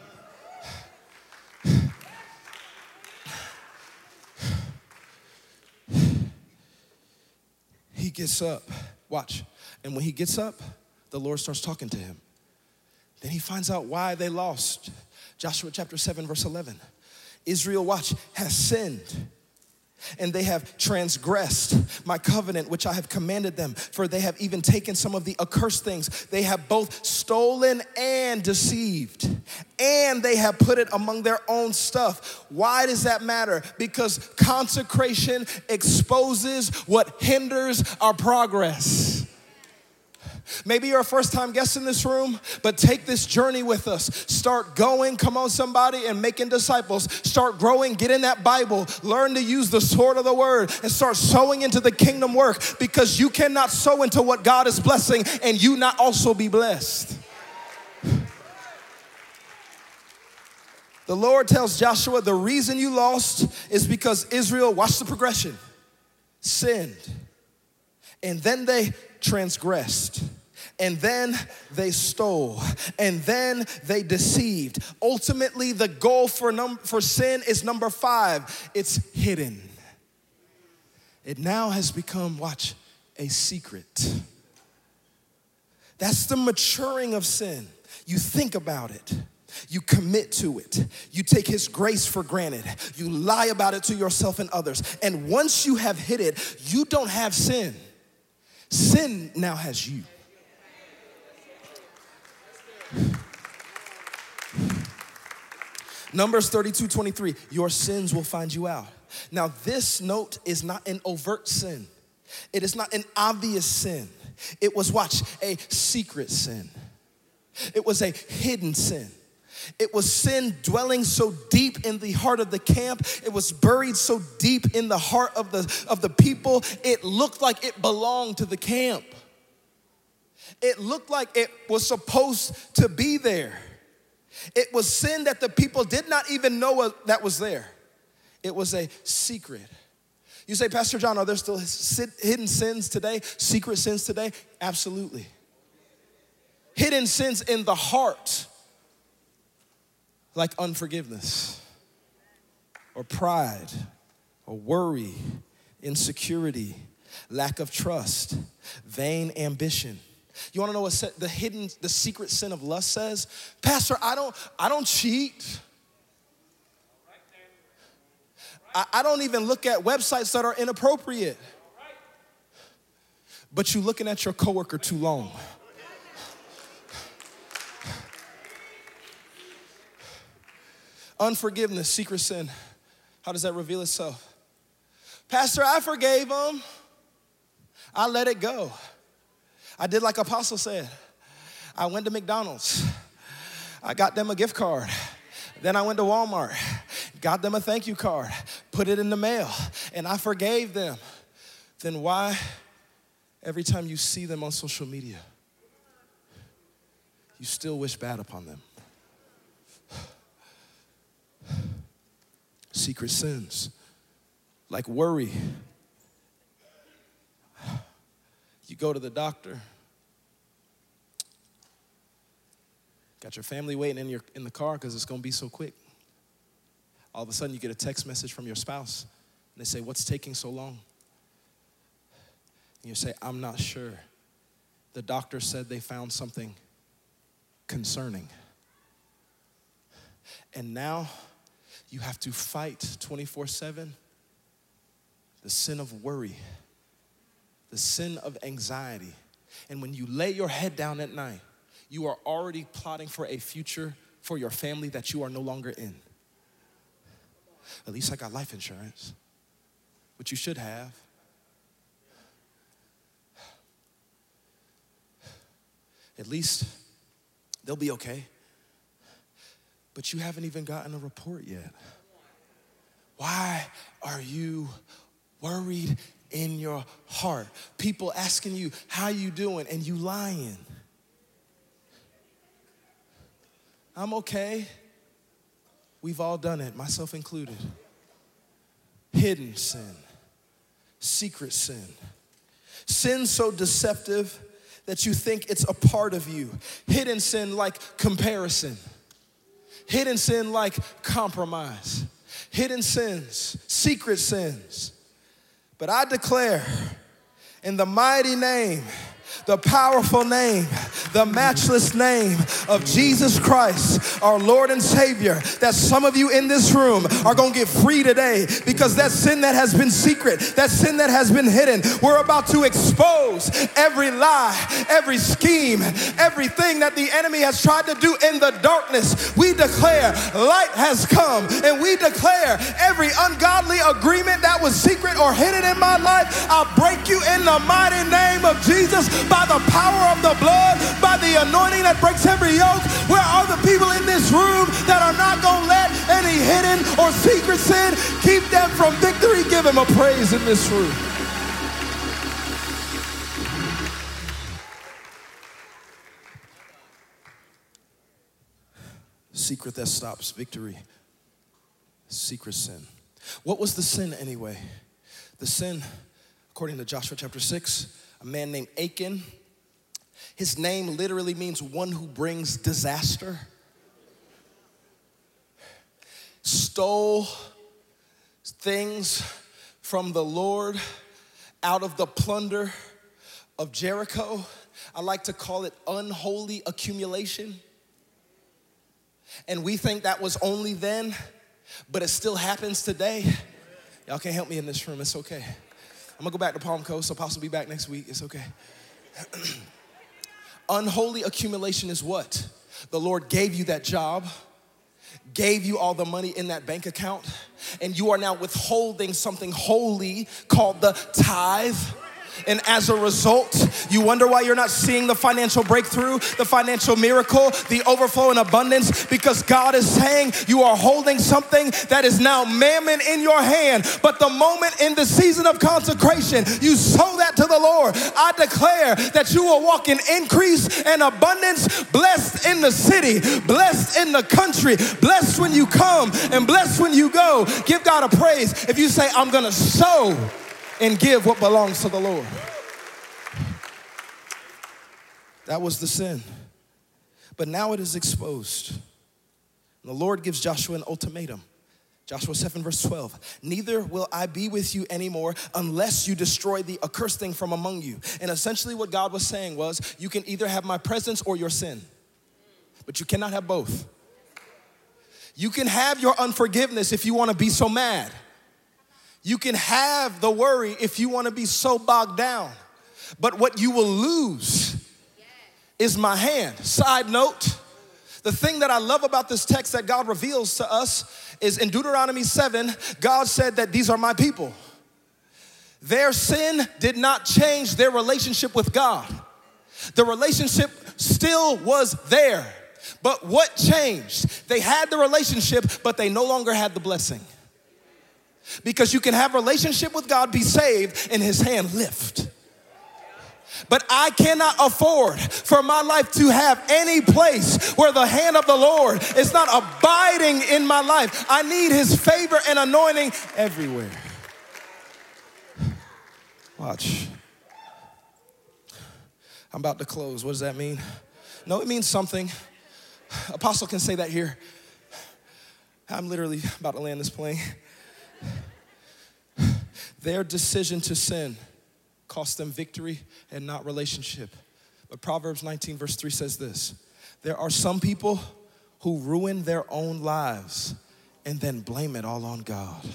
He gets up. Watch. And when he gets up, the Lord starts talking to him. Then he finds out why they lost. Joshua chapter 7, verse 11. Israel, watch, has sinned, and they have transgressed my covenant, which I have commanded them. For they have even taken some of the accursed things. They have both stolen and deceived, and they have put it among their own stuff. Why does that matter? Because consecration exposes what hinders our progress. Maybe you're a first-time guest in this room, but take this journey with us. Start going, come on somebody, and making disciples. Start growing, get in that Bible, learn to use the sword of the word, and start sowing into the kingdom work, because you cannot sow into what God is blessing and you not also be blessed. The Lord tells Joshua, the reason you lost is because Israel, watch the progression, sinned. And then they transgressed. And then they stole. And then they deceived. Ultimately, the goal for sin is number 5. It's hidden. It now has become, watch, a secret. That's the maturing of sin. You think about it. You commit to it. You take his grace for granted. You lie about it to yourself and others. And once you have hid it, you don't have sin. Sin now has you. Numbers 32:23, your sins will find you out. Now this note is not an overt sin. It is not an obvious sin. It was, watch, a secret sin. It was a hidden sin. It was sin dwelling so deep in the heart of the camp. It was buried so deep in the heart of the people. It looked like it belonged to the camp. It looked like it was supposed to be there. It was sin that the people did not even know that was there. It was a secret. You say, Pastor John, are there still hidden sins today? Secret sins today? Absolutely. Hidden sins in the heart, like unforgiveness, or pride, or worry, insecurity, lack of trust, vain ambition. You want to know what the secret sin of lust says? Pastor, I don't cheat. I don't even look at websites that are inappropriate. But you're looking at your coworker too long. Unforgiveness, secret sin. How does that reveal itself? Pastor, I forgave him. I let it go. I did like Apostle said. I went to McDonald's. I got them a gift card. Then I went to Walmart, got them a thank you card, put it in the mail, and I forgave them. Then why, every time you see them on social media, you still wish bad upon them? Secret sins, like worry. You go to the doctor, got your family waiting in the car because it's going to be so quick. All of a sudden, you get a text message from your spouse, and they say, what's taking so long? And you say, I'm not sure. The doctor said they found something concerning. And now, you have to fight 24/7 the sin of worry, the sin of anxiety. And when you lay your head down at night, you are already plotting for a future for your family that you are no longer in. At least I got life insurance, which you should have. At least they'll be okay. But you haven't even gotten a report yet. Why are you worried in your heart? People asking you, how you doing? And you lying. I'm okay. We've all done it, myself included. Hidden sin, secret sin. Sin so deceptive that you think it's a part of you. Hidden sin like comparison. Hidden sin like compromise. Hidden sins, secret sins. But I declare in the mighty name, the powerful name, the matchless name of Jesus Christ, our Lord and Savior, that some of you in this room are going to get free today, because that sin that has been secret, that sin that has been hidden, we're about to expose every lie, every scheme, everything that the enemy has tried to do in the darkness. We declare light has come, and we declare every ungodly agreement that was secret or hidden in my life, I'll break you in the mighty name of Jesus. By the power of the blood, by the anointing that breaks every yoke. Where are the people in this room that are not going to let any hidden or secret sin keep them from victory? Give him a praise in this room. Secret that stops victory. Secret sin. What was the sin anyway? The sin, according to Joshua chapter 6, a man named Achan. His name literally means one who brings disaster. Stole things from the Lord out of the plunder of Jericho. I like to call it unholy accumulation. And we think that was only then, but it still happens today. Y'all can't help me in this room, it's okay. I'm gonna go back to Palm Coast, Apostle will be back next week, it's okay. Unholy accumulation is what? The Lord gave you that job, gave you all the money in that bank account, and you are now withholding something holy called the tithe. And as a result, you wonder why you're not seeing the financial breakthrough, the financial miracle, the overflow and abundance, because God is saying you are holding something that is now mammon in your hand. But the moment in the season of consecration, you sow that to the Lord. I declare that you will walk in increase and abundance, blessed in the city, blessed in the country, blessed when you come and blessed when you go. Give God a praise if you say, I'm gonna sow and give what belongs to the Lord. That was the sin. But now it is exposed. And the Lord gives Joshua an ultimatum. Joshua 7 verse 12. Neither will I be with you anymore unless you destroy the accursed thing from among you. And essentially what God was saying was, you can either have my presence or your sin. But you cannot have both. You can have your unforgiveness if you want to be so mad. You can have the worry if you want to be so bogged down. But what you will lose is my hand. Side note, the thing that I love about this text that God reveals to us is in Deuteronomy 7, God said that these are my people. Their sin did not change their relationship with God. The relationship still was there. But what changed? They had the relationship, but they no longer had the blessing. Because you can have a relationship with God, be saved, and his hand lift. But I cannot afford for my life to have any place where the hand of the Lord is not abiding in my life. I need his favor and anointing everywhere. Watch. I'm about to close. What does that mean? No, it means something. Apostle can say that here. I'm literally about to land this plane. Their decision to sin cost them victory and not relationship. But Proverbs 19 verse 3 says this: there are some people who ruin their own lives and then blame it all on God.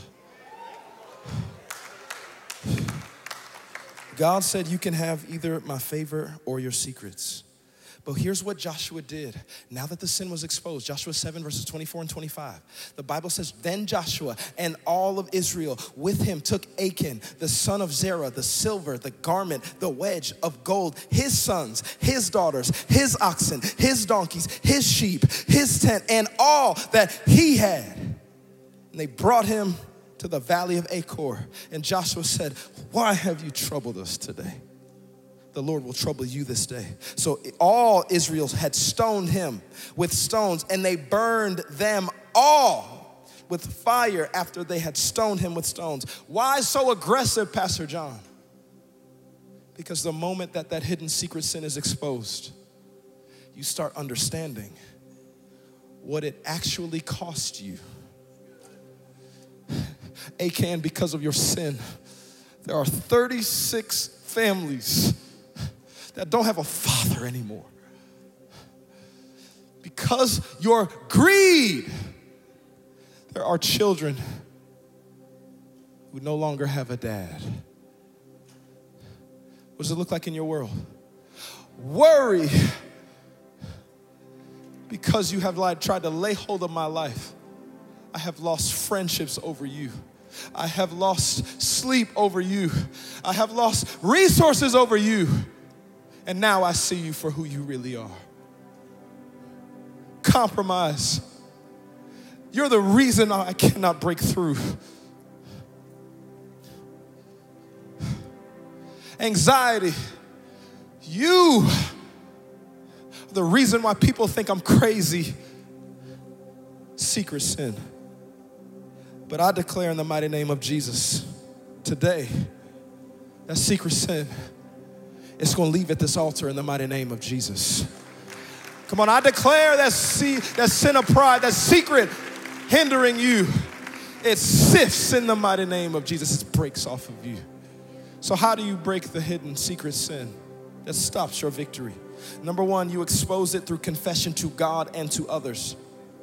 God said you can have either my favor or your secrets. But here's what Joshua did. Now that the sin was exposed, Joshua 7 verses 24 and 25, the Bible says, then Joshua and all of Israel with him took Achan, the son of Zerah, the silver, the garment, the wedge of gold, his sons, his daughters, his oxen, his donkeys, his sheep, his tent, and all that he had. And they brought him to the valley of Achor. And Joshua said, why have you troubled us today? The Lord will trouble you this day. So all Israel had stoned him with stones, and they burned them all with fire after they had stoned him with stones. Why so aggressive, Pastor John? Because the moment that that hidden secret sin is exposed, you start understanding what it actually cost you. Achan, because of your sin, there are 36 families that don't have a father anymore. Because your greed, there are children who no longer have a dad. What does it look like in your world? Worry, because you have tried to lay hold of my life. I have lost friendships over you. I have lost sleep over you. I have lost resources over you. And now I see you for who you really are. Compromise. You're the reason I cannot break through. Anxiety. You are the reason why people think I'm crazy. secret sin. But I declare in the mighty name of Jesus today, that secret sin, it's going to leave at this altar in the mighty name of Jesus. Come on, I declare that sin of pride, that secret hindering you, it sifts in the mighty name of Jesus. It breaks off of you. So how do you break the hidden secret sin that stops your victory? Number one, you expose it through confession to God and to others.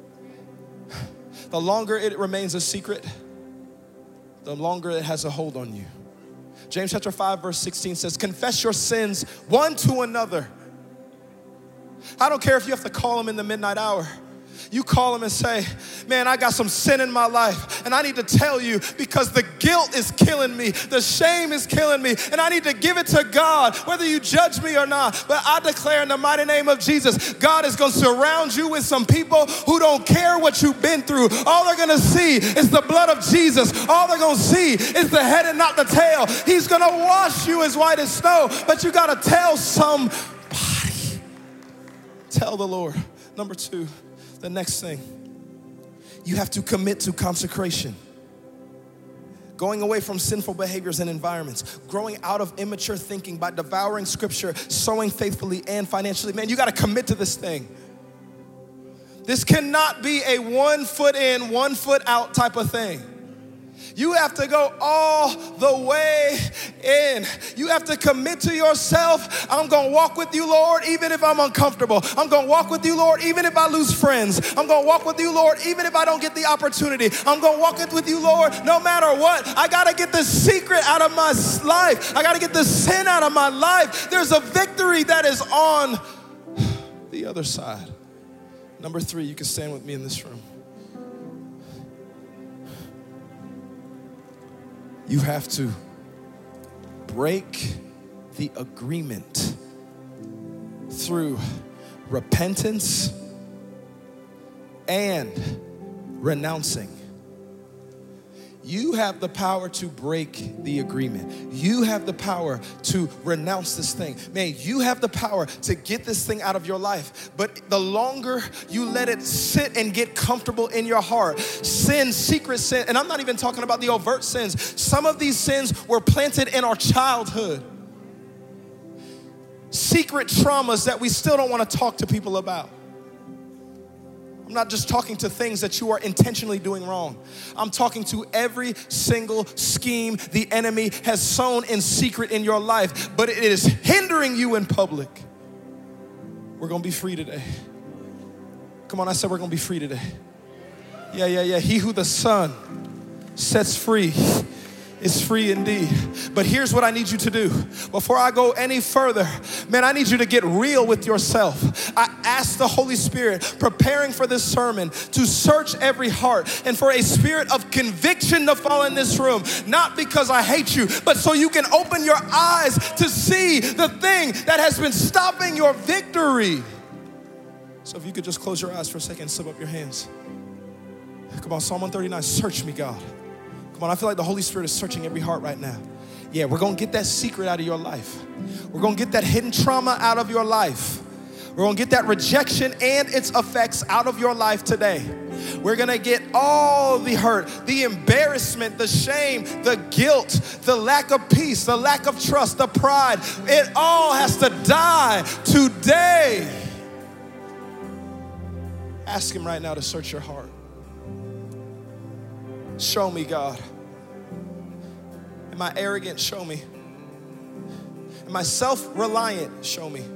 The longer it remains a secret, the longer it has a hold on you. James chapter 5 verse 16 says, confess your sins one to another. I don't care if you have to call them in the midnight hour. You call them and say, man, I got some sin in my life and I need to tell you because the guilt is killing me. The shame is killing me and I need to give it to God, whether you judge me or not. But I declare in the mighty name of Jesus, God is going to surround you with some people who don't care what you've been through. All they're going to see is the blood of Jesus. All they're going to see is the head and not the tail. He's going to wash you as white as snow, but you got to tell somebody. Tell the Lord. Number two, the next thing, you have to commit to consecration. Going away from sinful behaviors and environments, growing out of immature thinking by devouring scripture, sowing faithfully and financially. Man, you got to commit to this thing. This cannot be a 1 foot in, 1 foot out type of thing. You have to go all the way in. You have to commit to yourself. I'm going to walk with you, Lord, even if I'm uncomfortable. I'm going to walk with you, Lord, even if I lose friends. I'm going to walk with you, Lord, even if I don't get the opportunity. I'm going to walk with you, Lord, no matter what. I got to get the secret out of my life. I got to get the sin out of my life. There's a victory that is on the other side. Number three, you can stand with me in this room. You have to break the agreement through repentance and renouncing. You have the power to break the agreement. You have the power to renounce this thing. Man, you have the power to get this thing out of your life. But the longer you let it sit and get comfortable in your heart, sin, secret sin, and I'm not even talking about the overt sins. Some of these sins were planted in our childhood. Secret traumas that we still don't want to talk to people about. I'm not just talking to things that you are intentionally doing wrong. I'm talking to every single scheme the enemy has sown in secret in your life, but it is hindering you in public. We're going to be free today. Come on, I said we're going to be free today. Yeah. He who the Son sets free is free indeed. But here's what I need you to do. Before I go any further, man, I need you to get real with yourself. I ask the Holy Spirit, preparing for this sermon, to search every heart and for a spirit of conviction to fall in this room. Not because I hate you, but so you can open your eyes to see the thing that has been stopping your victory. So if you could just close your eyes for a second and slip up your hands. Come on, Psalm 139, search me, God. Come on, I feel like the Holy Spirit is searching every heart right now. Yeah, we're going to get that secret out of your life. We're going to get that hidden trauma out of your life. We're going to get that rejection and its effects out of your life today. We're going to get all the hurt, the embarrassment, the shame, the guilt, the lack of peace, the lack of trust, the pride. It all has to die today. Ask Him right now to search your heart. Show me, God. Am I arrogant? Show me. Am I self-reliant? Show me.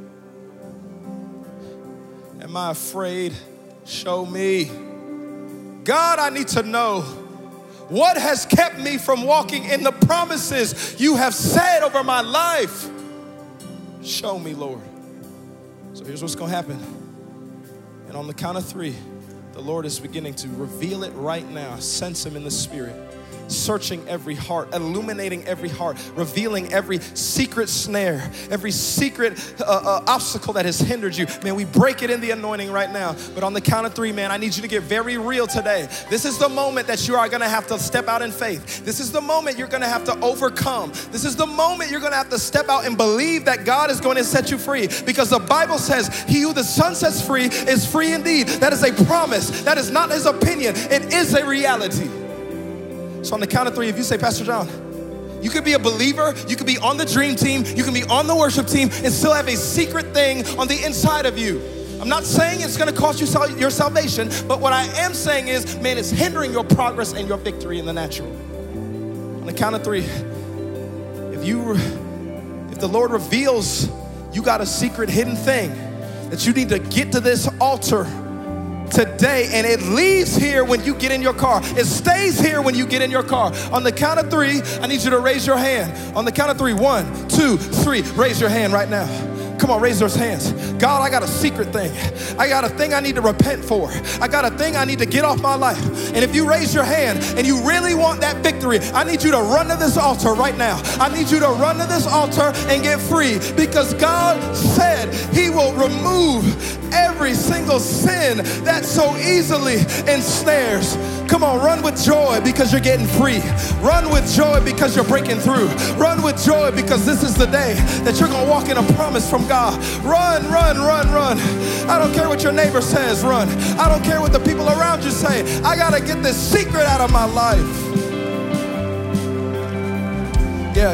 Am I afraid? Show me. God, I need to know what has kept me from walking in the promises you have said over my life. Show me, Lord. So here's what's going to happen. And on the count of three, the Lord is beginning to reveal it right now. Sense Him in the Spirit. searching every heart, illuminating every heart, revealing every secret snare, every secret obstacle that has hindered you. Man, we break it in the anointing right now. But on the count of 3, man, I need you to get very real today. This is the moment that you are gonna have to step out in faith. This is the moment you're gonna have to overcome. This is the moment you're gonna have to step out and believe that God is going to set you free. Because the Bible says, he who the Son sets free is free indeed. That is a promise. That is not his opinion. It is a reality. So on the count of 3, if you say, Pastor John, you could be a believer, you could be on the dream team, you can be on the worship team and still have a secret thing on the inside of you. I'm not saying it's gonna cost you your salvation, but what I am saying is, man, it's hindering your progress and your victory in the natural. On the count of 3, if the Lord reveals you got a secret hidden thing that you need to get to this altar today, and it leaves here when you get in your car. It stays here when you get in your car. On the count of 3, I need you to raise your hand. On the count of 3, 1, 2, 3, raise your hand right now. Come on, raise those hands. God, I got a secret thing. I got a thing I need to repent for. I got a thing I need to get off my life. And if you raise your hand and you really want that victory, I need you to run to this altar right now. I need you to run to this altar and get free, because God said he will remove every single sin that so easily ensnares. Come on, run with joy because you're getting free. Run with joy because you're breaking through. Run with joy because this is the day that you're gonna walk in a promise from God. Run, run, run, run. I don't care what your neighbor says, run. I don't care what the people around you say. I gotta get this secret out of my life. Yeah.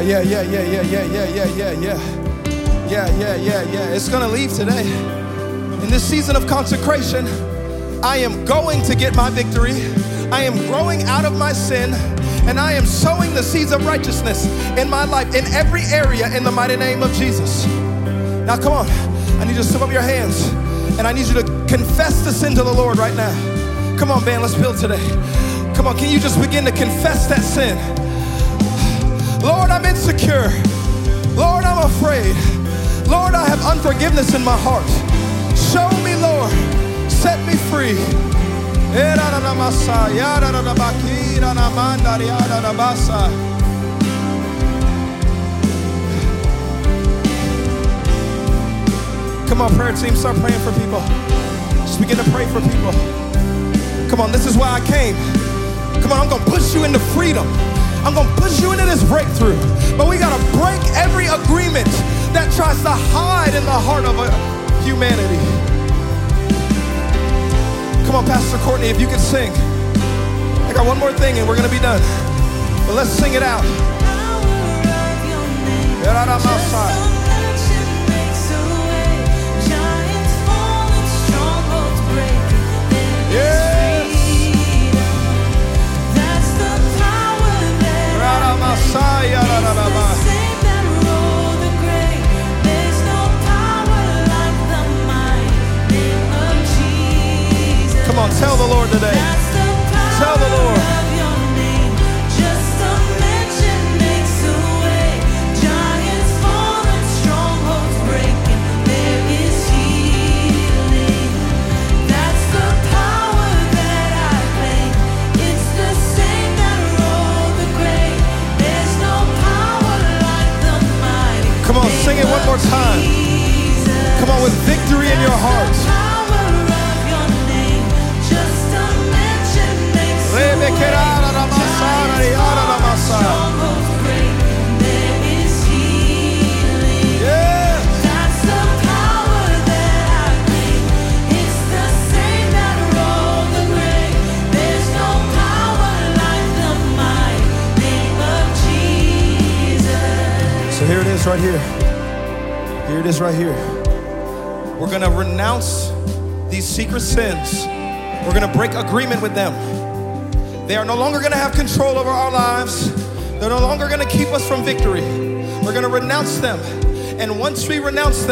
It's gonna leave today. In this season of consecration, I am going to get my victory. I am growing out of my sin, and I am sowing the seeds of righteousness in my life, in every area, in the mighty name of Jesus. Now come on, I need you to slip up your hands, and I need you to confess the sin to the Lord right now. Come on, band, let's build today. Come on, can you just begin to confess that sin? Lord, I'm insecure. Lord, I'm afraid. Lord, I have unforgiveness in my heart. Show me, Lord. Set me free. Come on, prayer team, start praying for people. Just begin to pray for people. Come on, this is why I came. Come on, I'm gonna push you into freedom. I'm gonna push you into this breakthrough. But we gotta break every agreement that tries to hide in the heart of humanity. Come on, Pastor Courtney, if you can sing. I got one more thing and we're gonna be done. But let's sing it out. Yes. That's the power Come on, tell the Lord today. Tell the Lord. Come on, sing it one more time. Come on, with victory in your heart. So here it is right here. Here it is right here. We're gonna renounce these secret sins. We're gonna break agreement with them. They are no longer gonna have control over our lives. They're no longer gonna keep us from victory. We're gonna renounce them. And once we renounce them,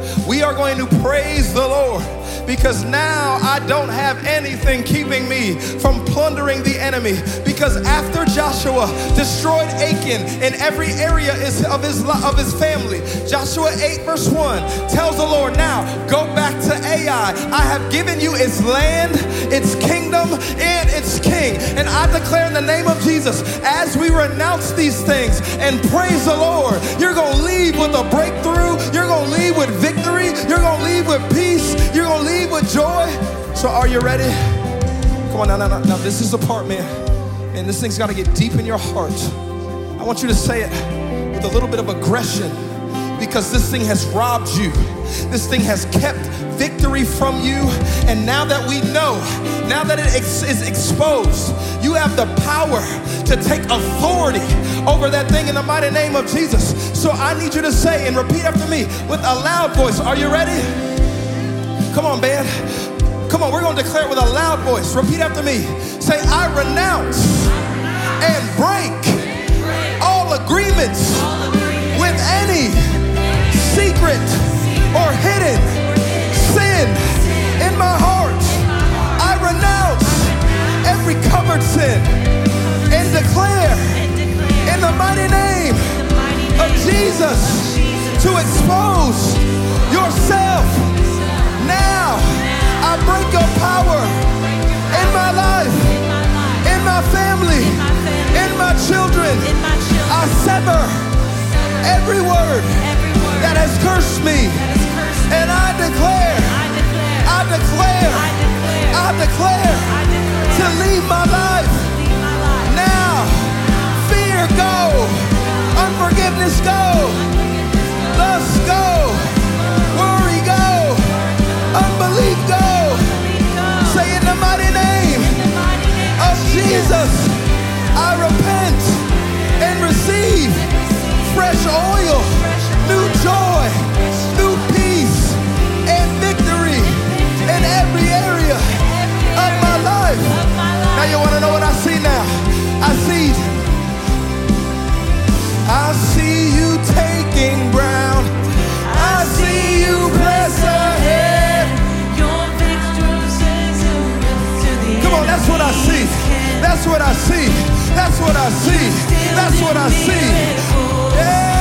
We are going to praise the Lord, because now I don't have anything keeping me from plundering the enemy. Because after Joshua destroyed Achan in every area of his family, Joshua 8 verse 1 tells the Lord, now go back to Ai. I have given you its land, its kingdom, and its king. And I declare in the name of Jesus, as we renounce these things and praise the Lord, you're going to leave with a breakthrough. You're going to leave with victory. You're going to leave with peace. You're going to leave with joy. So are you ready? Come on, now, this is the part, man. Man, this thing's got to get deep in your heart. I want you to say it with a little bit of aggression, because this thing has robbed you. This thing has kept victory from you. And now that we know, now that it is exposed, you have the power to take authority over that thing in the mighty name of Jesus. So I need you to say and repeat after me with a loud voice. Are you ready? Come on, band. Come on, we're going to declare it with a loud voice. Repeat after me. Say, I renounce and break all agreements with any secret or hidden sin in my heart. I renounce every covered sin and declare in the mighty name of Jesus to expose yourself. Now I break your power in my life, in my family, in my children. I sever every word that has cursed me. And I declare to leave my life. Now, fear go, unforgiveness go, lust go, worry go, unbelief go. Say in the mighty name of Jesus, I repent and receive fresh oil, new joy, new peace, and victory in every area of my life. Now you want to know what I see now? I see you taking ground. I see you press ahead. Come on, that's what I see. That's what I see. That's what I see. That's what I see. Yeah.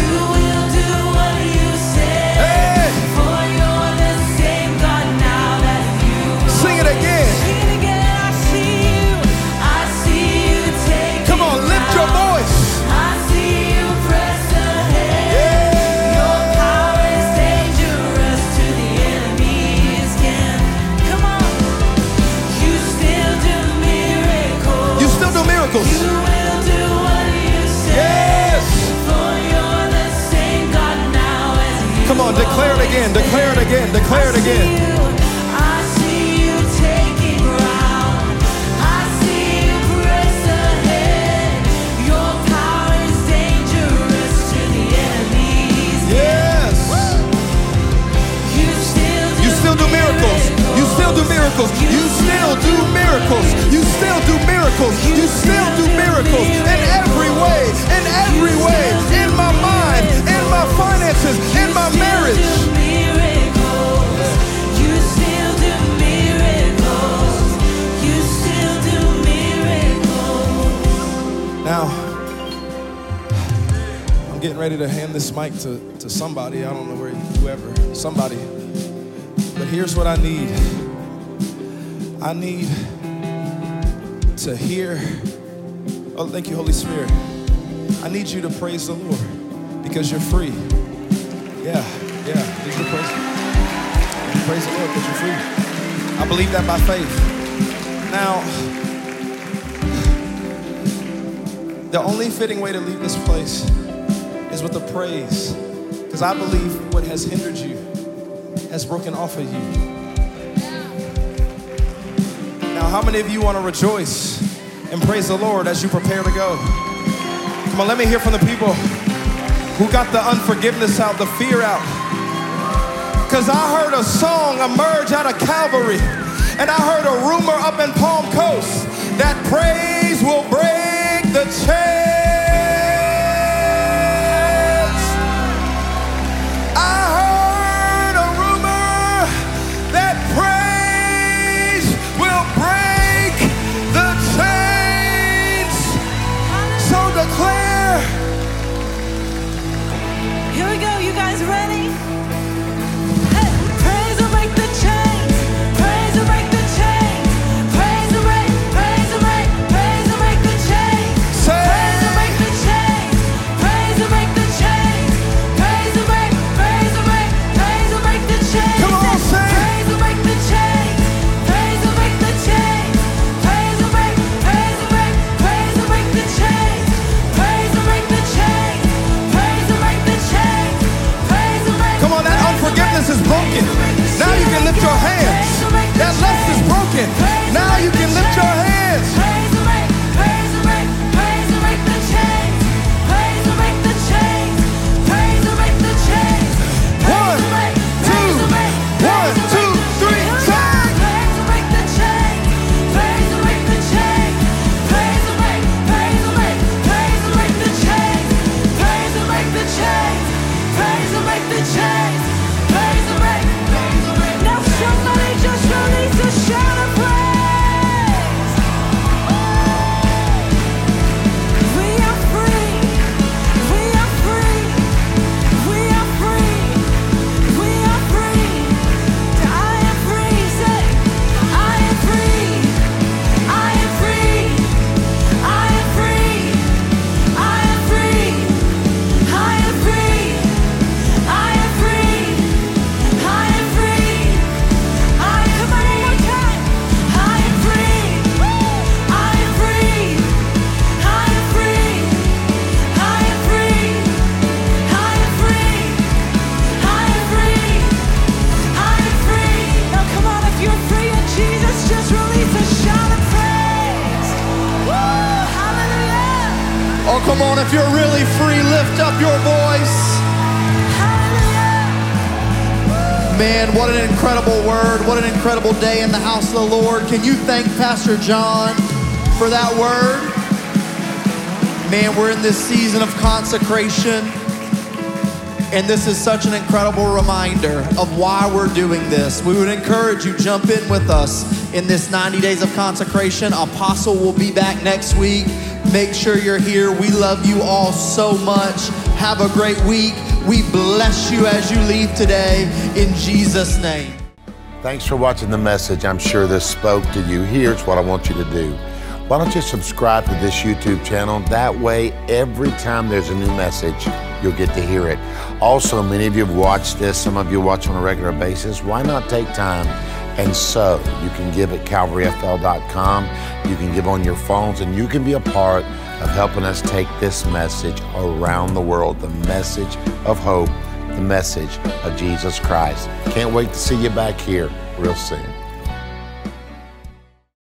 Come on, declare it again, declare it again, declare it again. I see you taking ground. I see you press ahead. Your power is dangerous to the enemies. Yes. You still do miracles. You still do miracles. You still do miracles. You still do miracles. You still do miracles in every way, in every way, in my mind, in my finances, in my marriage. You still do miracles. You still do miracles. Now, I'm getting ready to hand this mic to somebody. I don't know whoever, somebody. But here's what I need. I need to hear. Oh, thank you, Holy Spirit. I need you to praise the Lord because you're free. Yeah. I need you to praise the Lord because you're free. I believe that by faith. Now, the only fitting way to leave this place is with a praise, because I believe what has hindered you has broken off of you. Now, how many of you want to rejoice and praise the Lord as you prepare to go? Come on, let me hear from the people who got the unforgiveness out, the fear out. Because I heard a song emerge out of Calvary, and I heard a rumor up in Palm Coast that praise will break the chains. I heard Come on, if you're really free, lift up your voice. Man, what an incredible word. What an incredible day in the house of the Lord. Can you thank Pastor John for that word? Man, we're in this season of consecration, and this is such an incredible reminder of why we're doing this. We would encourage you, jump in with us in this 90 days of consecration. Apostle will be back next week. Make sure you're here. We love you all so much. Have a great week. We bless you as you leave today in Jesus' name. Thanks for watching the message. I'm sure this spoke to you. Here's what I want you to do. Why don't you subscribe to this YouTube channel? That way, every time there's a new message, you'll get to hear it. Also, many of you have watched this. Some of you watch on a regular basis. Why not take time and sow? You can give at calvaryfl.com. You can give on your phones, and you can be a part of helping us take this message around the world, the message of hope, the message of Jesus Christ. Can't wait to see you back here real soon.